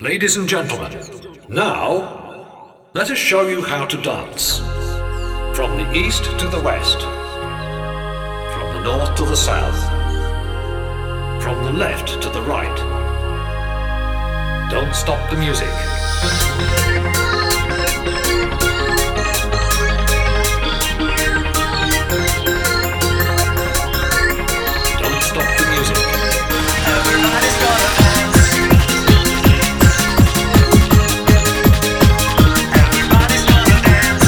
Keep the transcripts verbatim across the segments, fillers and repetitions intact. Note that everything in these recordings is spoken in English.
Ladies and gentlemen, now let us show you how to dance. From the east to the west, from the north to the south, from the left to the right. Don't stop the music. Don't stop the music. Everybody's gonna dance. Everybody's gonna dance.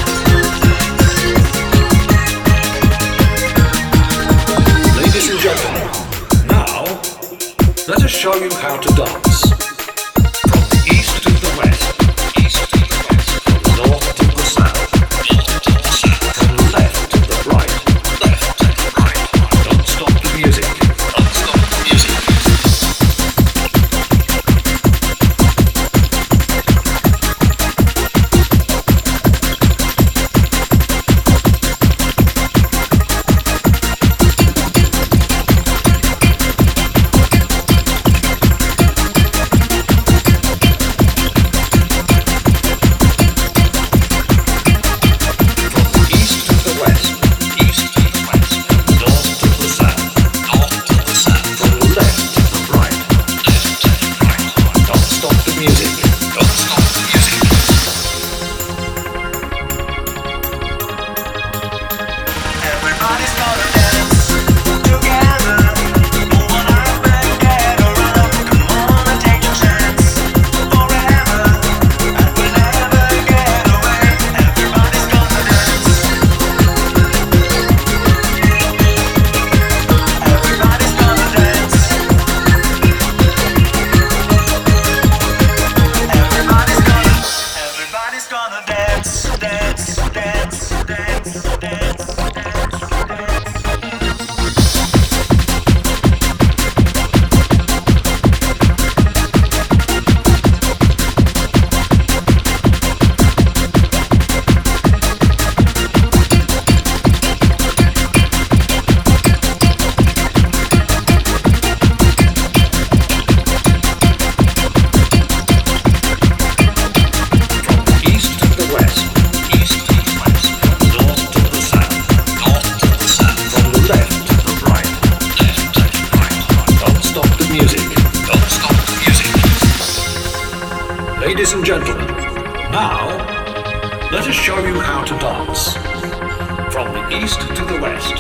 Ladies and gentlemen, now let us show you how to dance. From the east to the west, east to the west, from the north to the south, north to the south, from the left to the right, left to the right. Don't stop the music. Don't stop the music. Ladies and gentlemen, now let us show you how to dance. From the east to the west,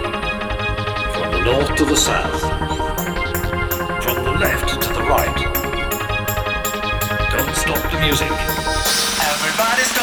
from the north to the south, from the left to the right. Don't stop the music. Everybody's